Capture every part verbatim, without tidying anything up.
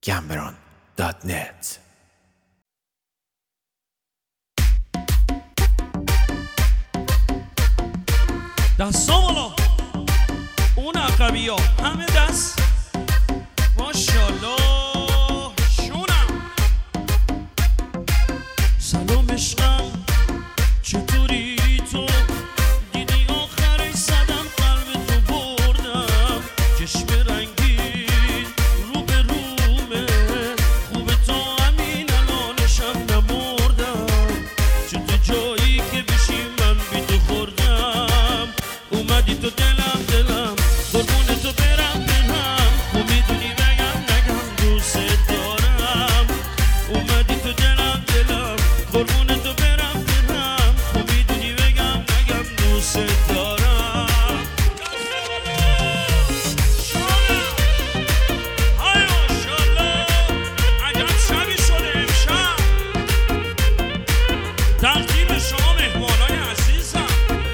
گمبران دات نت. دستا بالا اون عقبی ها همه دست ماشالله شونم. سلام عشقم چطوری تو؟ دیدی آخرش زدم قلب تو بردم. چشم رنگین رو به رومه خوبه تا همین الانشم نمردم. چون تو جایی که بشی من بی تو خوردم. اومدی تو دلم دلم قربون تو برم دلم. خب میدونی بگم نگم دوست دارم. اومدی تو دلم دلم قربون تو برم دلم. خب میدونی بگم نگم دوست دارم. های ماشالله عجب شبی شده امشب. تقدیم شما مهمانای عزیزم.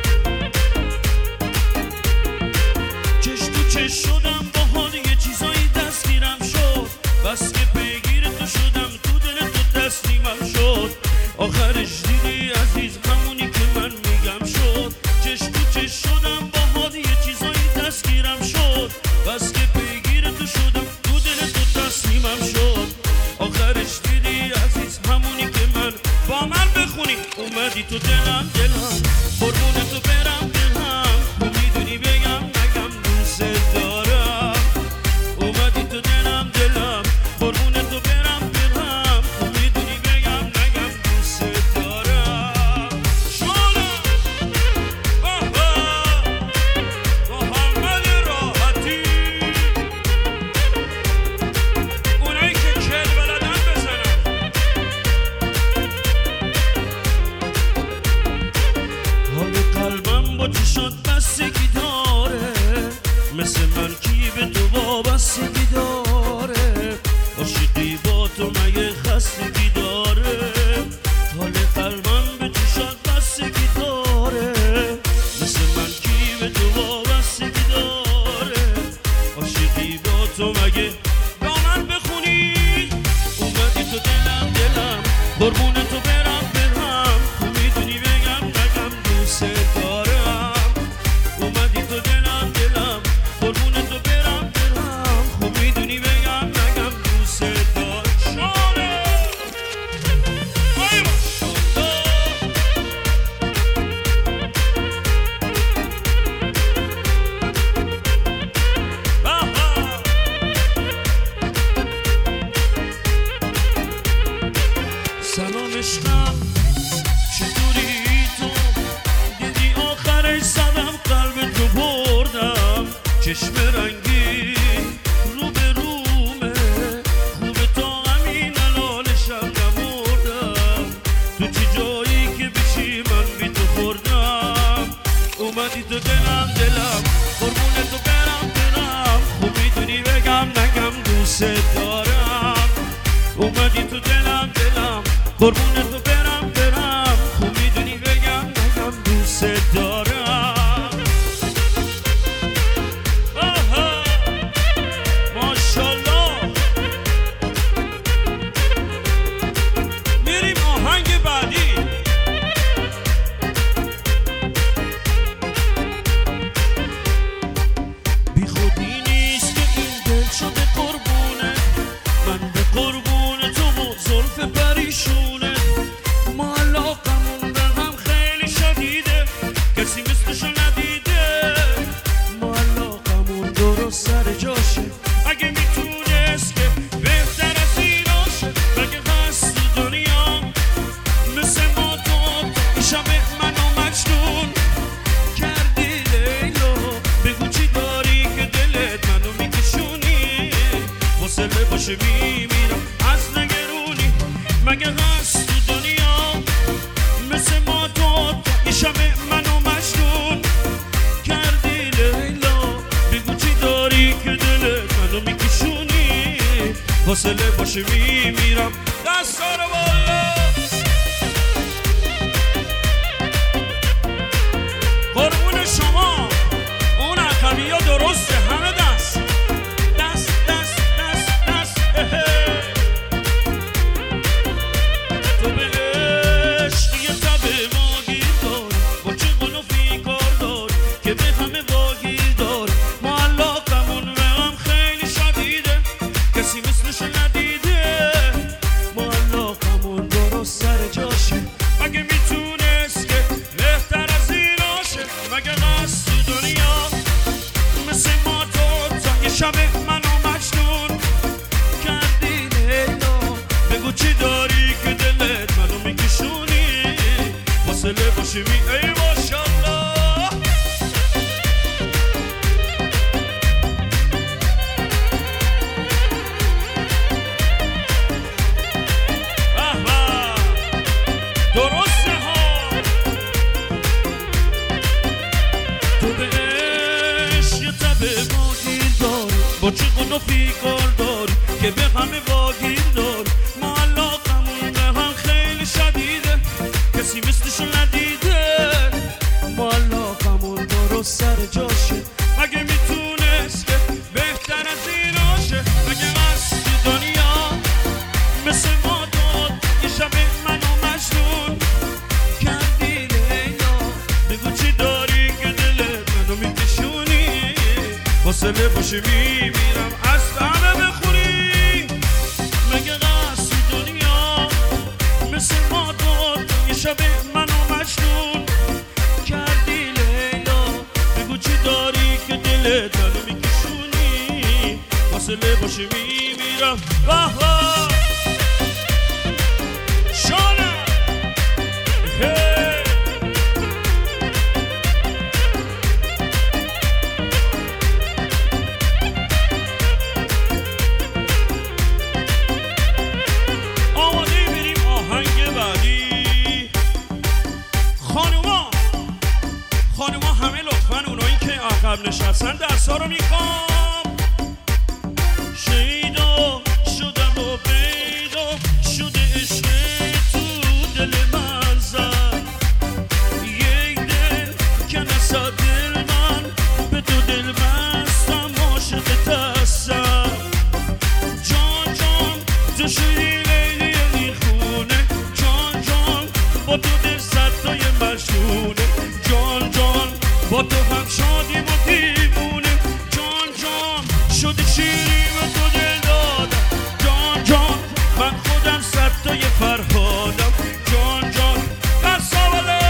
چش تو چش شدم با حال یه چیزایی دستگیرم شد. بس که پیگیر تو شدم تو دل تو تسلیمم شد. آخرش دیدی عزیز همونی که من میگم شد. چش تو چش شدم با حال یه چیزایی دستگیرم شد. بس که پیگیر تو شدم تو دل تو تسلیمم شد. آخرش دیدی عزیز همونی که من با من بخونی. اومدی تو دلم دلم قربون تو برم دلم. تو میدونی بگم نگم دوست دارم. اومدی تو دلم دلم قربون تو برم دلم. تو میدونی بگم نگم دوست دارم. شونم آها محمد راحتی اونایی که کل بلدن بزنن. حال قلبم با چشات بستگی داره. مثل من کی به تو وابستگی داره. عاشقی با تو مگه خستگی داره. حال قلبم به چشات بستگی داره. مثل من کی به تو وابستگی داره. عاشقی با تو مگه با من بخونی. اومدی تو دلم دلم قربون تو برم برم. تو میدونی بگم نگم دوست دارم. اومدی تو دلم دلم قربون تو برم برم. خب میدونی بگم نگم دوست دارم. شانه ای ماشالله سلام عشقم چطوری تو؟ دیدی آخرش زدم قلب تو بردم. چشم رنگی رو به رومه خوبه تا همین الانشم نمردم. تو چی جایی که بشی من بی تو خوردم. اومدی تو دلم دلم قربون تو برم دلم. خب میدونی بگم نگم دوست دارم. اومدی تو دلم دلم قربون تو برم برم. خب میدونی بگم نگم دوست دارم. آها ماشالله میریم آهنگ بعدی. بی خودی نیست که این دل شده قربونه. من به قربون تو و زلف پریشونه. ما علاقمون به هم خیلی شدیده. کسی مثلشو ندیده. ما علاقمون درست سر جاشه. اگه میتونست که بهتر از ایناشه. مگه هست تو دنیا مثل ما تو این شب منو مجنون کردی لیلا. بگو چی داری که دلت منو میکشونی. حوصله باشه میمیرم از نگرونی. مگه هست تو دنیا مثل ما تو این شب منو مجنون کردی لیلا. بگو چی داری که دلت منو میکشونی. حوصله باشه میمیرم. دستا رو بالا قربون شما اون عقبی ها درسته همه دست دست دست دست دست بگو چی داری که دلت منو میکشونی فاصله باشی می ای ماشالله درسته ها تو به عشق یه طبع واگیر داری با چه گل و فیکار داری که به همه واگیر داری ما علاقمون به هم خیلی شدیده کسی مثلشو ندیده ما علاقمون درست سر جاشه مگه میتونست که بهتر از این باشه مگه قصد دنیا مثل ما داد یه شب منو مجنون کردی لیلا بگو چی داری که دلت منو میکشونی فاصله باشه میمیرم از همه بخوری مگه قصد دنیا مثل ما داد یه شب منو مجنون کردی لیلا بگو چی داری که دلت منو میکشونی فاصله باشه میمیرم واه واه شانه هی آماده بریم آهنگ بعدی خانوما خانوما همه لطفا اونایی که عقب نشستن دستا رو میخوام شیدا شدم و بیدا شده عشق تو دل من زد یک دل که نسا دل من به تو دل بستم عاشقت هستم جان جان تو شدی لیلی این خونه جان جان با تو دل صدای مجنونه جان جان با تو هم شادیم و دیوونه جان جان شدی شیری و تو دل دادم جان جان من خودم صدای فرهادم جان جان دست آوله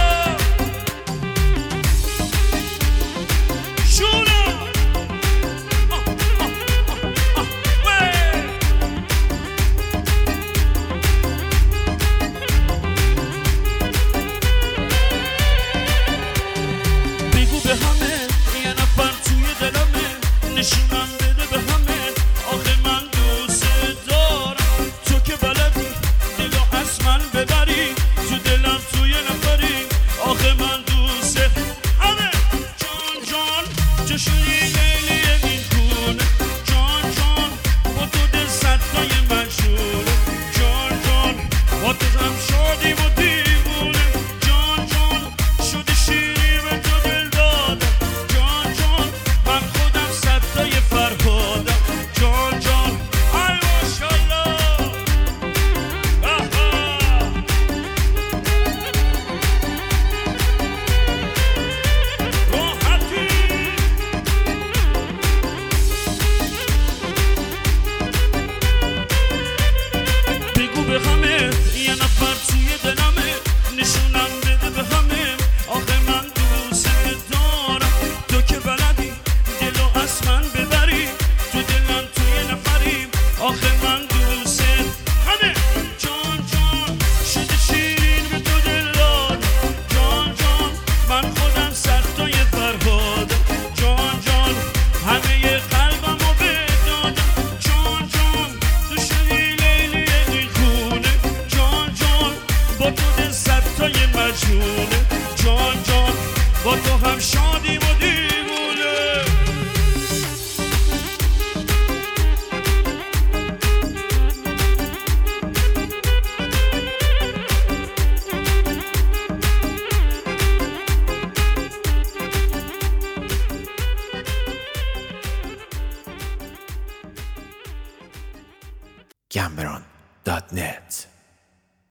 شونه آه آه آه آه بگو به همه یه نفر توی دلمه نشونم بده به همه آخه من دوست دارم تو که بلدی دلو از من ببری تو دلم توی نفری آخه من دوست همه جان جان تو شدی لیلی این خونه جان جان با تو دل صدای مجنونه جان جان با تو هم شدیم و دیوونه جان جان شدی شیری به تو دل دادم جان جان من خودم صدای فرهادم جان جان ای ماشالله راحتی بگو به همه یه نفر توی دلمه نشونم بده به همه آخه من دوست دارم تو که بلدی دلو از من ببری تو دلم توی نفری آخه من دوست همه جان جان شده شیرین به تو دل دادم جان جان من خودم صدای فرهادم جان جان همه قلبم رو بدادم جان جان تو شدی لیلی این خونه جان جان با تو دل صدای مجنونه جان جان با تو هم شادیم و دیوونه Cameron dot net